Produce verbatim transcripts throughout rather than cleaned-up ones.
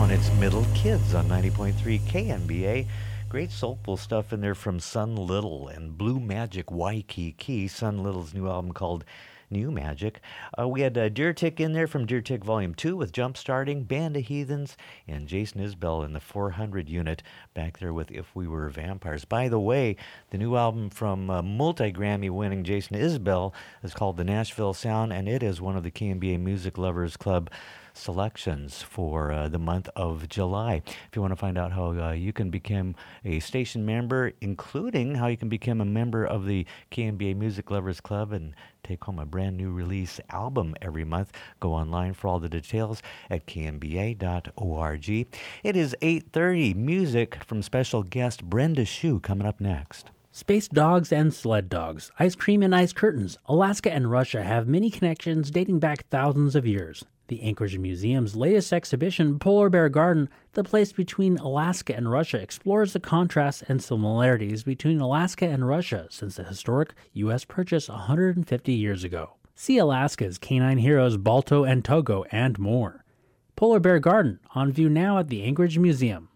Sound. It's Middle Kids on ninety point three K N B A. Great soulful stuff in there from Sun Little and Blue Magic Waikiki. Sun Little's new album called New Magic. Uh, we had uh, Deer Tick in there from Deer Tick Volume two with Jump Starting, Band of Heathens, and Jason Isbell in the four hundred unit back there with If We Were Vampires. By the way, the new album from uh, multi-Grammy winning Jason Isbell is called The Nashville Sound, and it is one of the K N B A Music Lovers Club selections for uh, the month of July. If you want to find out how uh, you can become a station member, including how you can become a member of the K N B A Music Lovers Club and take home a brand new release album every month, go online for all the details at k n b a dot org. It is eight thirty. Music from special guest Brenda Shue coming up next. Space dogs and sled dogs, ice cream and ice curtains. Alaska and Russia have many connections dating back thousands of years. The Anchorage Museum's latest exhibition, Polar Bear Garden, the place between Alaska and Russia, explores the contrasts and similarities between Alaska and Russia since the historic U S purchase one hundred fifty years ago. See Alaska's canine heroes Balto and Togo and more. Polar Bear Garden, on view now at the Anchorage Museum.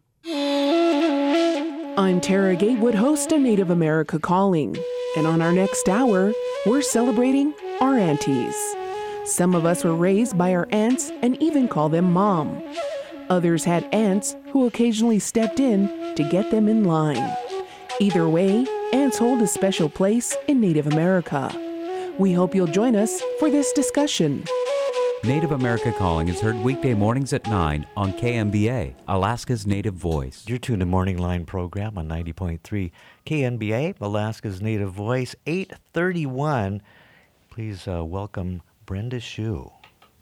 I'm Tara Gatewood, host of Native America Calling, and on our next hour, we're celebrating our aunties. Some of us were raised by our aunts and even call them mom. Others had aunts who occasionally stepped in to get them in line. Either way, aunts hold a special place in Native America. We hope you'll join us for this discussion. Native America Calling is heard weekday mornings at nine on K M B A, Alaska's Native Voice. You're tuned to Morning Line program on ninety point three K N B A, Alaska's Native Voice, eight thirty-one. Please uh, welcome Brenda Shue.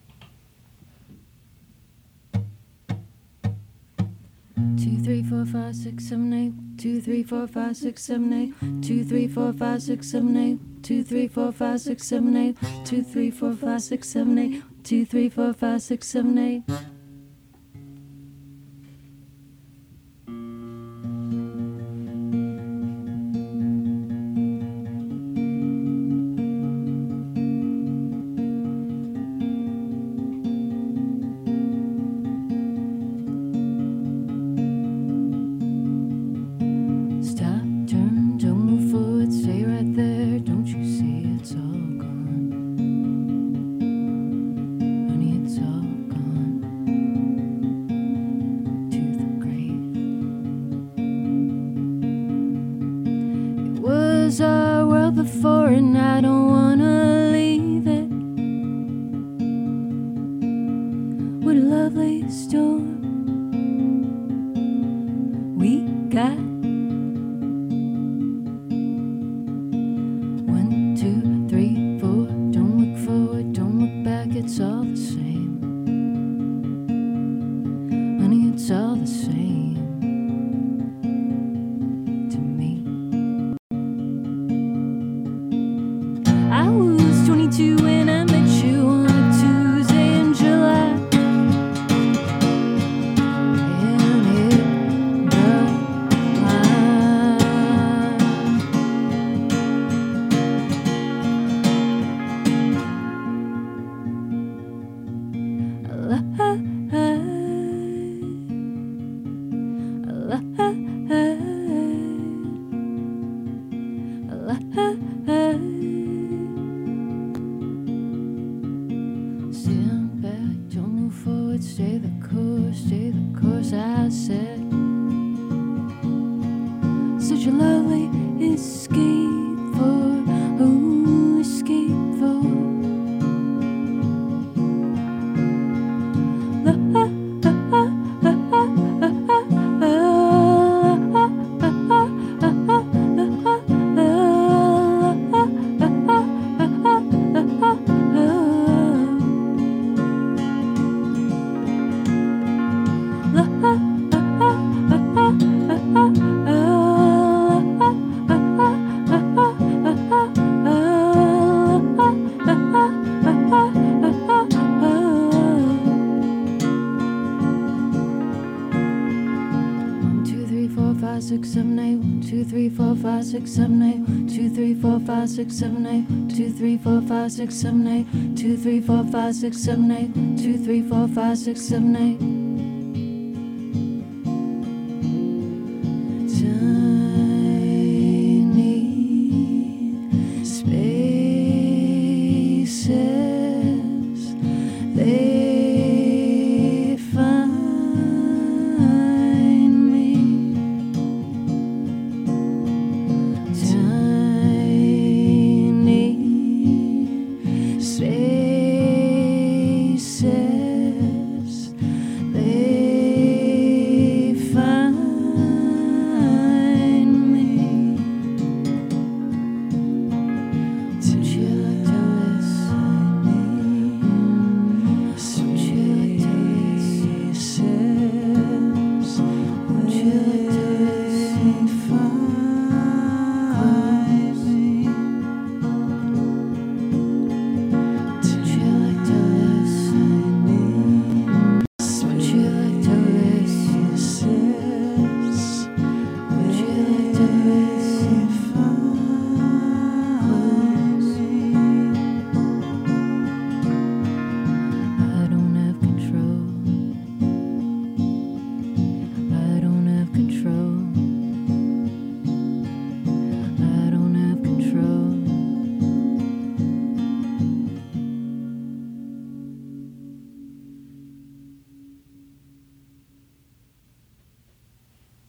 Two, three, four, five, six, seven, eight. Two, three, four, five, six, seven, eight. Two, three, four, five, six, seven, eight. Two, three, four, five, six, seven, eight. Two, three, four, five, six, seven, eight. Two, three, four, five, six, seven, eight. Before and I don't wanna leave it. What a lovely storm we got. One, two, three, four. Don't look forward, don't look back. It's all the same. Honey, it's all the same. When I met you on a Tuesday in July, and it broke my stay the course, stay the course, I said. Such a lovely escape for, oh, escape for. La, ah, ah, ah, ah, ah, six, seven, eight, one, two, three, four, five, six, seven, eight, one, two, three, four, five, six, seven, eight, one, two, three, four, five, six, seven, eight, two, three, four, five, six, seven, eight, two, three, four, five, six, seven, eight.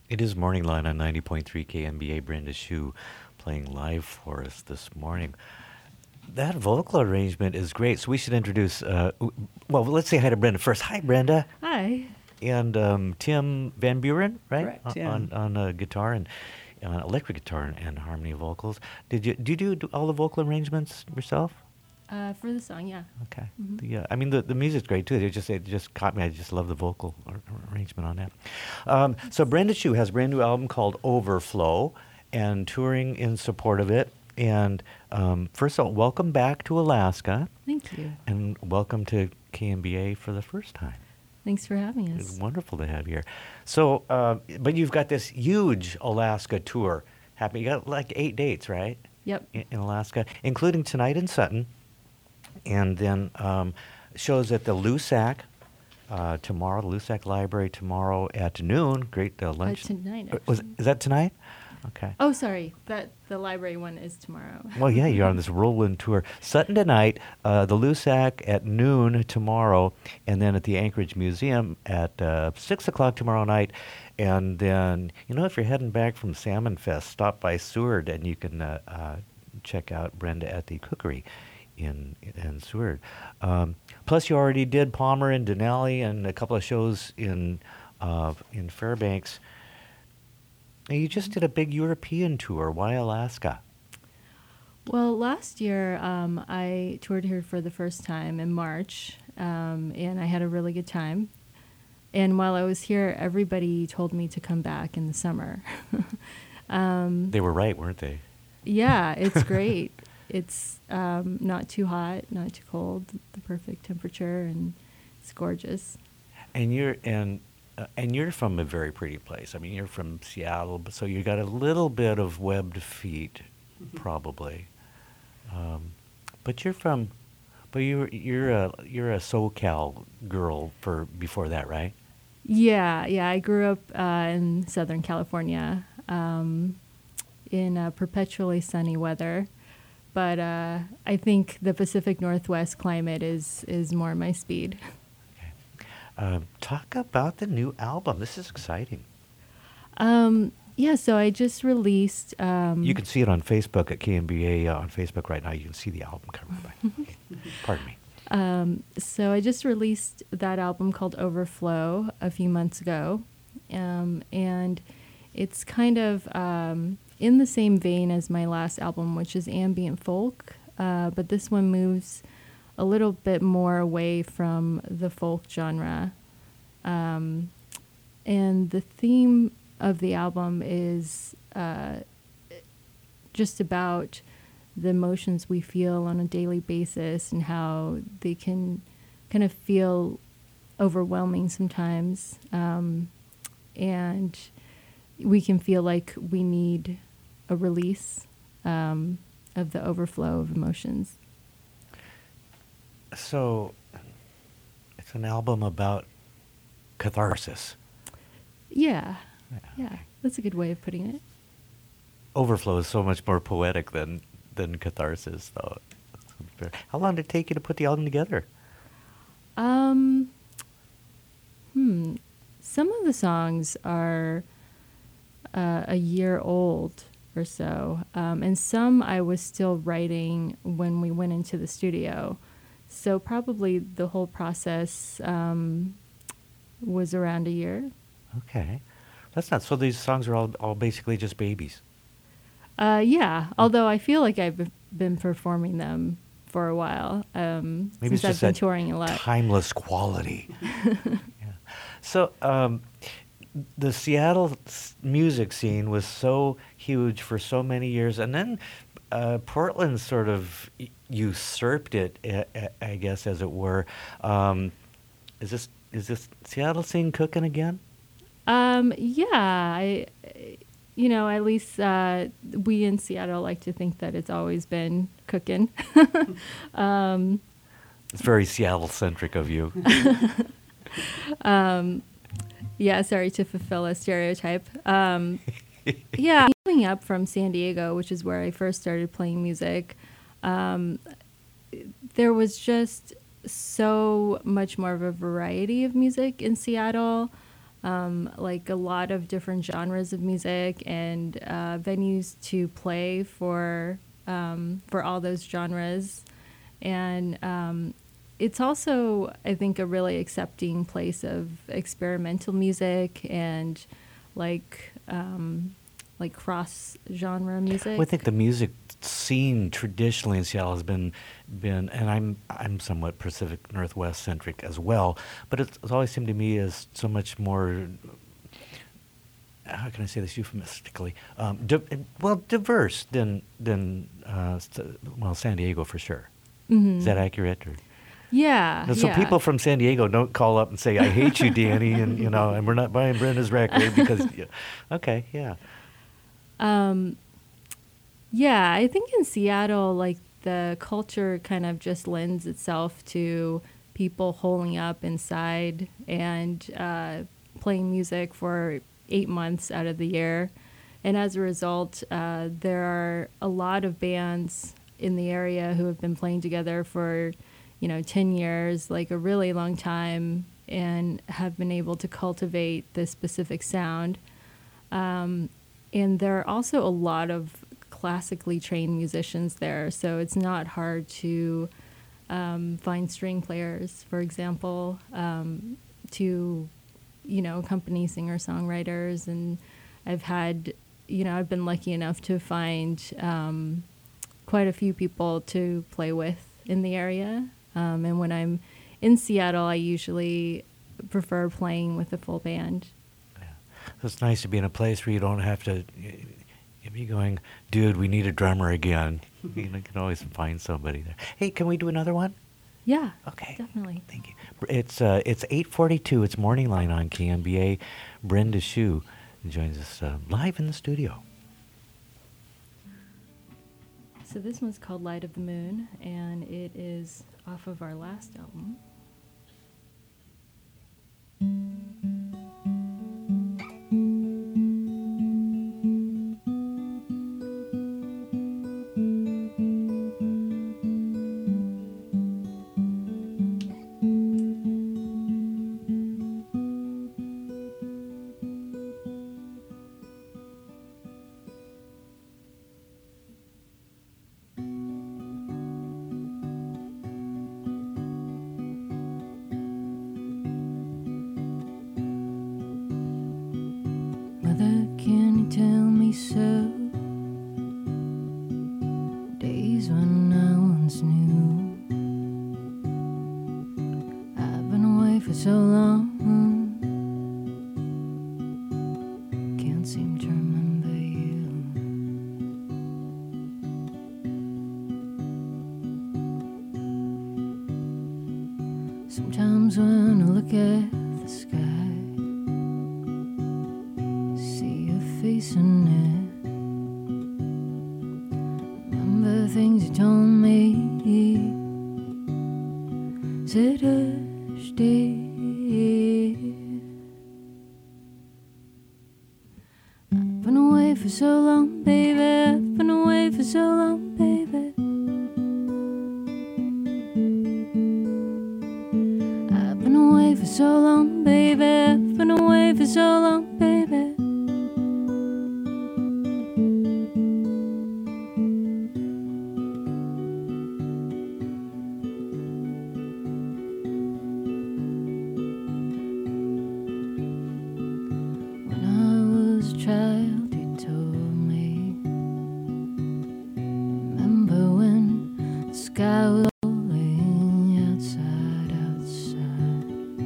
It is Morning Line on ninety point three K M B A. Brenda Shue playing live for us this morning. That vocal arrangement is great. So we should introduce, uh, w- well, let's say hi to Brenda first. Hi, Brenda. Hi. And um, Tim Van Buren, right? Correct, O- yeah. On, on uh, guitar and uh, electric guitar and, and harmony vocals. Did you, do you do, do all the vocal arrangements yourself? Uh, for the song, yeah. Okay. Mhm. The, uh, I mean, the, the music's great too. It just it just caught me. I just love the vocal ar- arrangement on that. Um, so Brenda Shue has a brand new album called Overflow, and touring in support of it. And um, first of all, welcome back to Alaska, Thank you. and welcome to K M B A for the first time. Thanks for having It's us. wonderful to have you here. So, uh, but you've got this huge Alaska tour happening. You got like eight dates, right? Yep. In, in Alaska, including tonight in Sutton, and then um, shows at the Lusac uh, tomorrow, the Lusac Library tomorrow at noon. Great uh, Uh, lunch. tonight, Uh, Was actually. is that tonight? Okay. Oh, sorry. That the library one is tomorrow. Well, yeah, you're on this whirlwind tour. Sutton tonight, uh, the Lusac at noon tomorrow, and then at the Anchorage Museum at uh, six o'clock tomorrow night. And then, you know, if you're heading back from Salmon Fest, stop by Seward, and you can uh, uh, check out Brenda at the Cookery in in Seward. Um, plus, you already did Palmer and Denali and a couple of shows in uh, in Fairbanks. And you just did a big European tour. Why Alaska? Well, last year um, I toured here for the first time in March, um, and I had a really good time. And while I was here, everybody told me to come back in the summer. um, They were right, weren't they? yeah, it's great. It's um, not too hot, not too cold, the perfect temperature, and it's gorgeous. And you're and uh, and you're from a very pretty place. I mean, you're from Seattle, but so you got a little bit of webbed feet, probably. Um, but you're from, but you're you're a you're a SoCal girl for before that, right? Yeah, yeah. I grew up uh, in Southern California um, in uh, perpetually sunny weather, but uh, I think the Pacific Northwest climate is is more my speed. Um, talk about the new album. This is exciting. Um, yeah, so I just released. Um, You can see it on Facebook at K M B A uh, on Facebook right now. You can see the album cover. By, pardon me. Um, so I just released that album called Overflow a few months ago, um, and it's kind of um, in the same vein as my last album, which is ambient folk, uh, but this one moves a little bit more away from the folk genre. Um, and the theme of the album is uh, just about the emotions we feel on a daily basis and how they can kind of feel overwhelming sometimes. Um, and we can feel like we need a release um, of the overflow of emotions. So, it's an album about catharsis. Yeah, yeah, that's a good way of putting it. Overflow is so much more poetic than than catharsis, though. How long did it take you to put the album together? Um, hmm. Some of the songs are uh, a year old or so, um, and some I was still writing when we went into the studio. So probably the whole process um, was around a year. Okay, that's not. So these songs are all all basically just babies. Uh, yeah, although I feel like I've been performing them for a while um, Maybe since it's I've just been that touring a lot. timeless quality. Yeah. So um, the Seattle s- music scene was so huge for so many years, and then uh, Portland sort of y- usurped it, I, I- I guess, as it were. Um, is this is this Seattle scene cooking again? Um, yeah, I, you know, at least uh, we in Seattle like to think that it's always been cooking. um, It's very Seattle centric of you. um, yeah, sorry to fulfill a stereotype. Um, yeah, coming up from San Diego, which is where I first started playing music, um, there was just so much more of a variety of music in Seattle. um, like a lot of different genres of music and uh, venues to play for um, for all those genres. And um, it's also, I think, a really accepting place of experimental music and like um, like cross genre music. Well, I think the music scene traditionally in Seattle has been been, and I'm I'm somewhat Pacific Northwest centric as well, but it's, it's always seemed to me as so much more. How can I say this euphemistically? Um, di- well, diverse than than uh, st- well San Diego for sure. Mm-hmm. Is that accurate? Or? Yeah. So yeah. people from San Diego don't call up and say, "I hate you, Danny," and you know, and we're not buying Brenda's record because. Yeah. Okay, yeah. Um, yeah, I think in Seattle, like the culture kind of just lends itself to people holing up inside and uh, playing music for eight months out of the year. And as a result, uh, there are a lot of bands in the area who have been playing together for, you know, ten years, like a really long time, and have been able to cultivate this specific sound. Um, and there are also a lot of classically trained musicians there, so it's not hard to um, find string players, for example, um, to, you know, accompany singer-songwriters. And I've had, you know, I've been lucky enough to find um, quite a few people to play with in the area. Um, and when I'm in Seattle, I usually prefer playing with a full band. It's nice to be in a place where you don't have to be going, dude, we need a drummer again. You know, can always find somebody there. Hey, can we do another one? Yeah, Okay. definitely. Thank you. It's uh, it's eight forty-two. It's Morning Line on K M B A. Brenda Shue joins us uh, live in the studio. So this one's called Light of the Moon, and it is off of our last album. Mother, can you tell me so? Days when I once knew. I've been away for so long, can't seem to remember you. Sometimes when I look at the sky, face in it. Remember things you told me. Said hush, dear. I've been away for so long, baby. I've been away for so long, baby. I've been away for so long, baby. I've been away for so long, baby. Child, you told me. Remember when the sky was rolling outside, outside,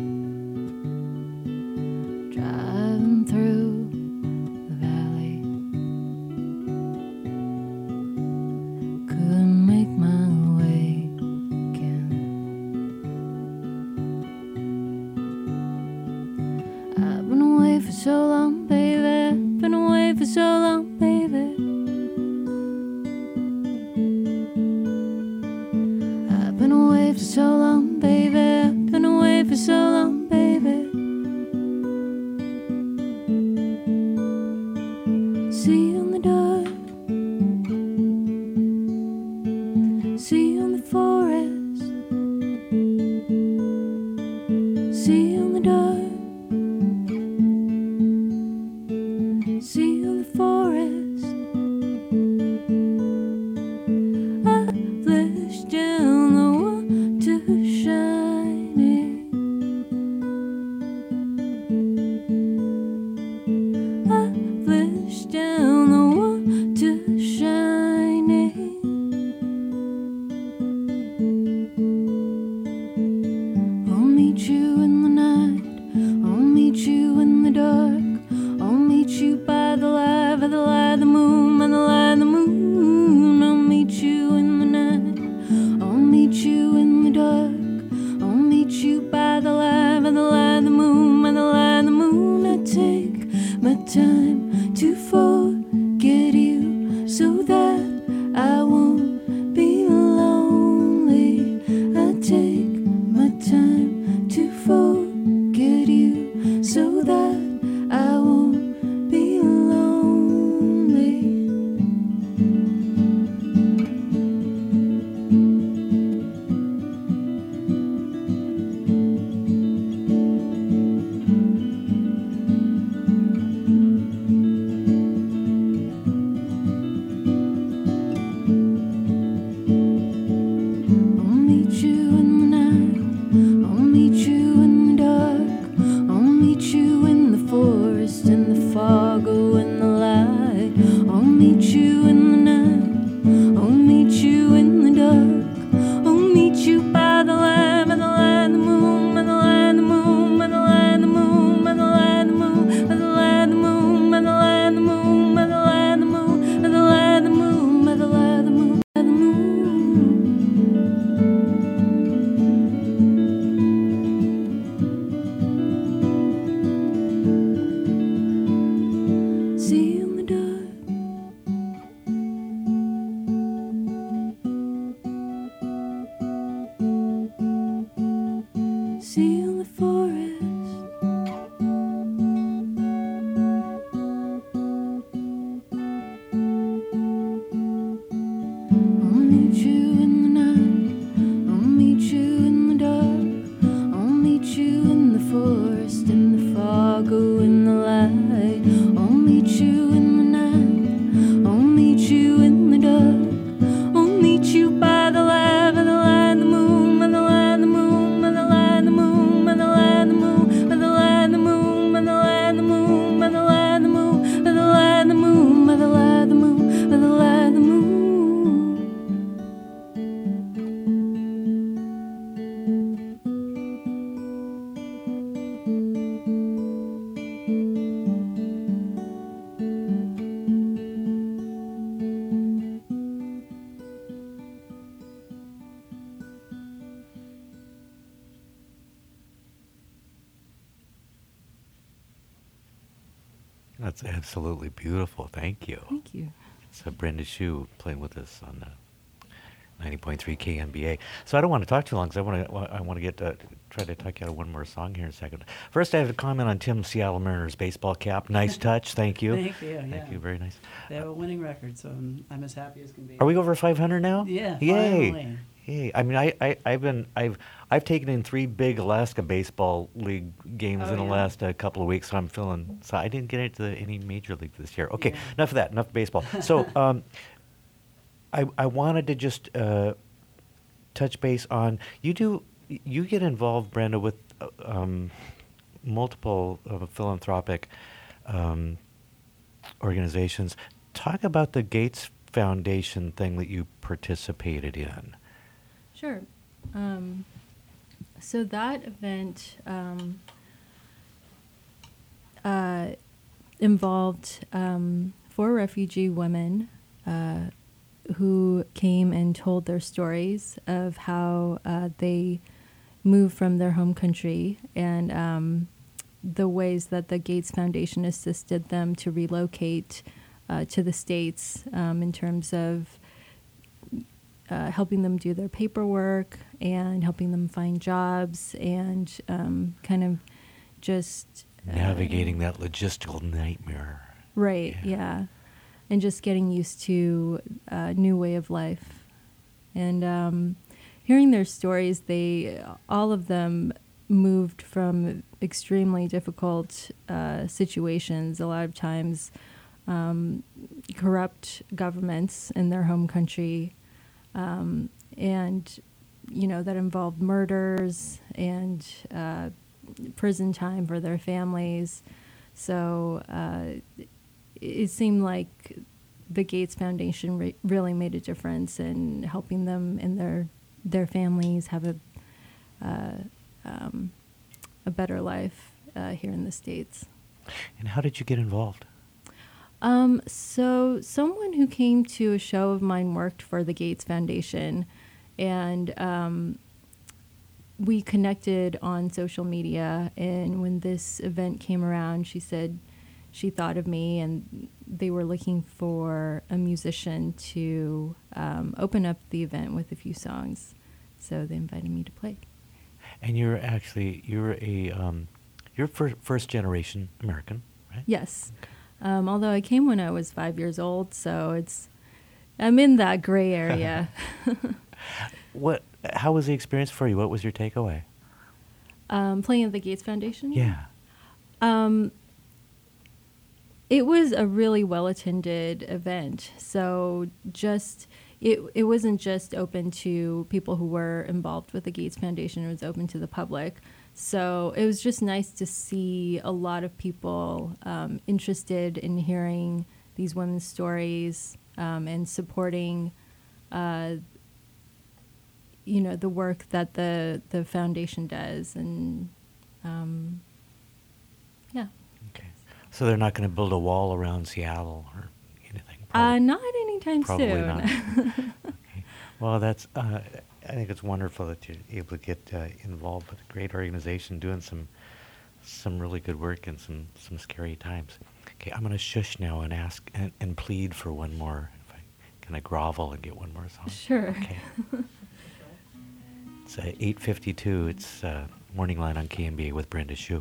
driving through the valley. Couldn't make my way again. I've been away for so long, baby. Been away for so long, baby. I've been away for so long, baby. I've been away for so long, baby. See you in the dark. See you in the forest. See you in the dark. forest. I'll meet you in the night, I'll meet you in the dark, I'll meet you in the forest, in the fog, oh, in the light. I'll meet you in the night, I'll meet you in the dark, I'll meet you by the light, by the light, the moon, by the light, the moon, by the light, the moon, by the light, the moon, by the light, the moon, by the light, the moon, by the light, the moon, by the light, the moon, by the light, the moon, by the light, the moon. That's absolutely beautiful. Thank you. Thank you. It's uh, Brenda Shue playing with us on uh, ninety point three K N B A. So I don't want to talk too long because I want to. I want to get uh, try to talk you out of one more song here in a second. First, I have a comment on Tim's Seattle Mariners baseball cap. Nice touch. Thank you. Thank you. Thank Yeah. you. Very nice. They have a winning record, so I'm, I'm as happy as can be. Are we over five hundred now? Yeah. Yay. Finally. Yay. I mean, I, I, I've been, I've, I've taken in three big Alaska Baseball League games Oh, in the yeah. last uh, couple of weeks, so I'm feeling, so I didn't get into the, any major league this year. Okay, Yeah. enough of that, enough baseball. So, um, I, I wanted to just uh, touch base on, you do, you get involved, Brenda, with uh, um, multiple uh, philanthropic um, organizations. Talk about the Gates Foundation thing that you participated in. Sure. Um, so that event um, uh, involved um, four refugee women uh, who came and told their stories of how uh, they moved from their home country and um, the ways that the Gates Foundation assisted them to relocate uh, to the States um, in terms of Uh, helping them do their paperwork and helping them find jobs and um, kind of just uh, Navigating that logistical nightmare. right, Yeah. yeah. And just getting used to a new way of life. And um, hearing their stories, they all of them moved from extremely difficult uh, situations. A lot of times, um, corrupt governments in their home country. Um, and, you know, that involved murders and uh, prison time for their families. So uh, it, it seemed like the Gates Foundation re- really made a difference in helping them and their their families have a uh, um, a better life uh, here in the States. And how did you get involved? Um, so someone who came to a show of mine worked for the Gates Foundation, and um, we connected on social media. And when this event came around, she said she thought of me, and they were looking for a musician to um, open up the event with a few songs. So they invited me to play. And you're actually, you're a, um, you're fir- first generation American, right? Yes. Um, although I came when I was five years old, so it's I'm in that gray area. What? How was the experience for you? What was your takeaway? um, playing at the Gates Foundation. Yeah. Um, it was a really well-attended event. So just it it wasn't just open to people who were involved with the Gates Foundation. It was open to the public. So it was just nice to see a lot of people um, interested in hearing these women's stories um, and supporting, uh, you know, the work that the the foundation does. And um, yeah. Okay. So they're not going to build a wall around Seattle or anything? Uh, not anytime Probably soon. not. Okay. Well, that's. Uh, I think it's wonderful that you're able to get uh, involved with a great organization, doing some some really good work in some some scary times. Okay, I'm going to shush now and ask and, and plead for one more. If I can, I grovel and get one more song. Sure. Okay. It's uh, eight fifty-two. It's uh, Morning Line on K M B A with Brenda Shue.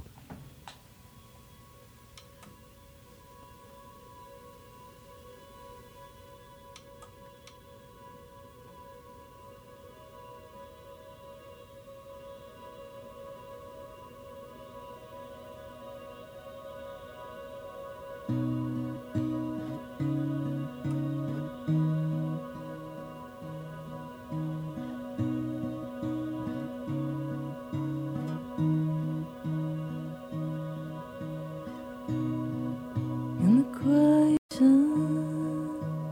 In the quiet sun,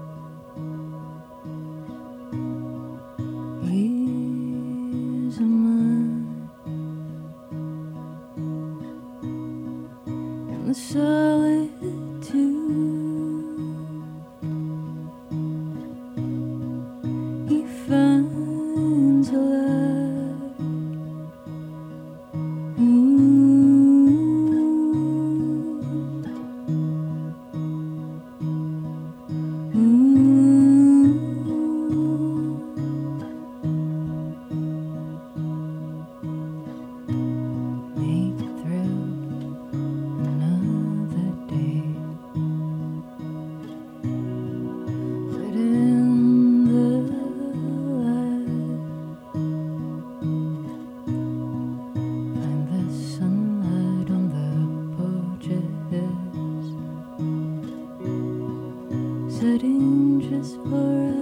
years of mine. In the solitude, he finds a light. Make it through another day. Let in the light. Find the sunlight on the porches, setting just for us.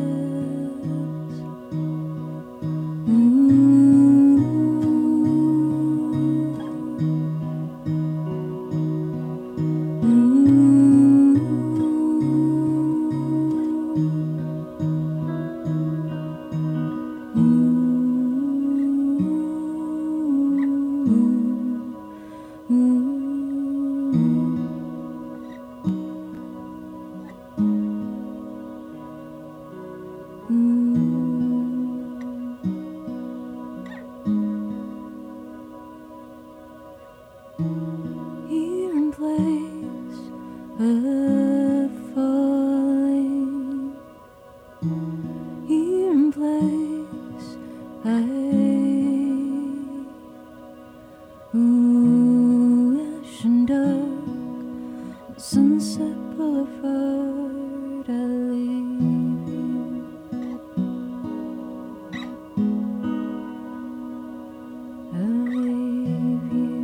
Here in place of falling, here in place I ooh, ash and dark, Sunset Boulevard, I leave you. I leave you.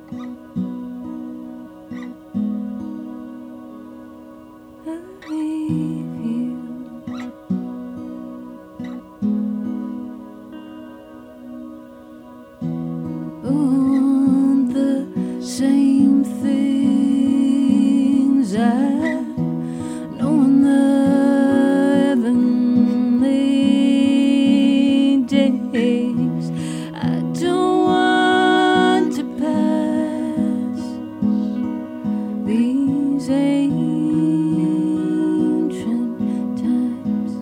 I leave you. On the same things I know in the heavenly days. I don't want to pass these ancient times.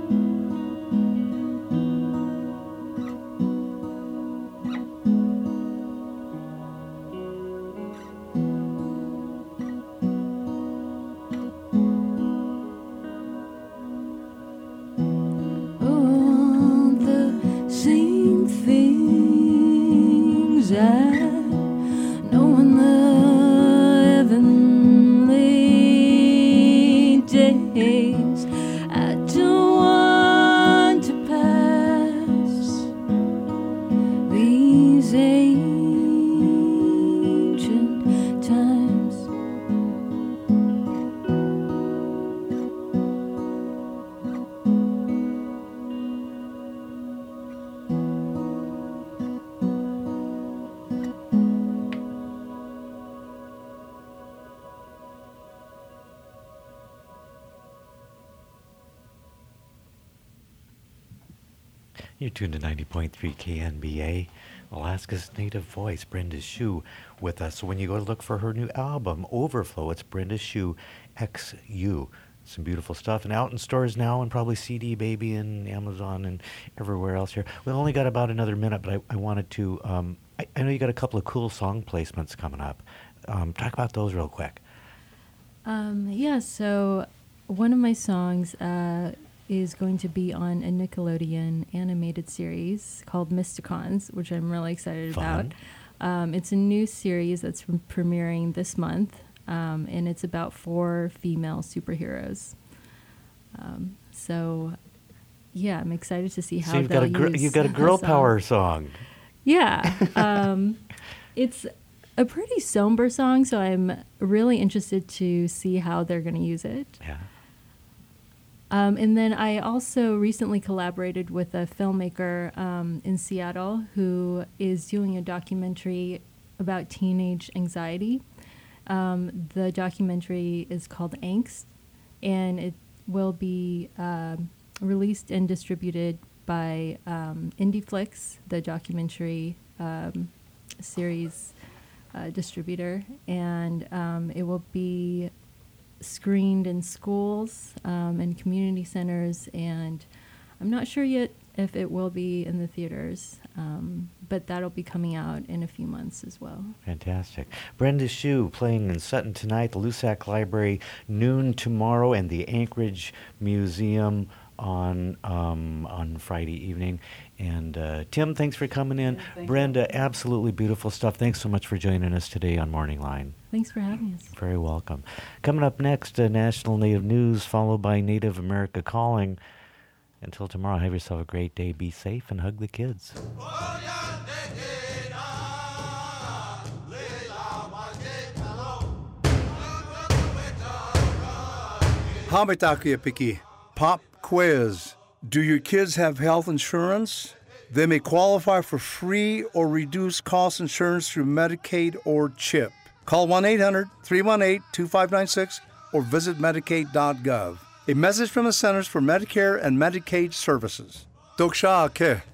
Oh, the same things I know in the heavenly days. I don't want to pass these ancient times. You're tuned to ninety point three K N B A, Alaska's native voice, Brenda Shue, with us. So when you go to look for her new album, Overflow, it's Brenda Shue X U. Some beautiful stuff, and out in stores now, and probably C D Baby and Amazon and everywhere else here. We've only got about another minute, but I, I wanted to, um, I, I know you got a couple of cool song placements coming up. Um, talk about those real quick. Um, yeah, so one of my songs uh, is going to be on a Nickelodeon animated series called Mysticons, which I'm really excited Fun. about. Um, it's a new series that's premiering this month, um, and it's about four female superheroes. Um, so, yeah, I'm excited to see how So you've they'll got a gr- use you've got a girl song. power song. Yeah, um, it's a pretty somber song, so I'm really interested to see how they're going to use it. Yeah. Um, and then I also recently collaborated with a filmmaker um, in Seattle who is doing a documentary about teenage anxiety. Um, the documentary is called Angst, and it will be um, released and distributed by um, IndieFlix, the documentary um, series uh, distributor, and um, it will be screened in schools um, and community centers, and I'm not sure yet if it will be in the theaters, um, but that'll be coming out in a few months as well. Fantastic. Brenda Shue playing in Sutton tonight, the Lusac Library noon tomorrow, and the Anchorage Museum on um, on Friday evening. And uh, Tim, thanks for coming in. Yeah, thank Brenda, you. absolutely beautiful stuff. Thanks so much for joining us today on Morning Line. Thanks for having us. Very welcome. Coming up next, uh, National Native News, followed by Native America Calling. Until tomorrow, have yourself a great day. Be safe and hug the kids. Habitakiapiki, pop quiz. Do your kids have health insurance? They may qualify for free or reduced cost insurance through Medicaid or CHIP. Call one eight hundred, three one eight, two five nine six or visit medicaid dot gov. A message from the Centers for Medicare and Medicaid Services. Doksha ke.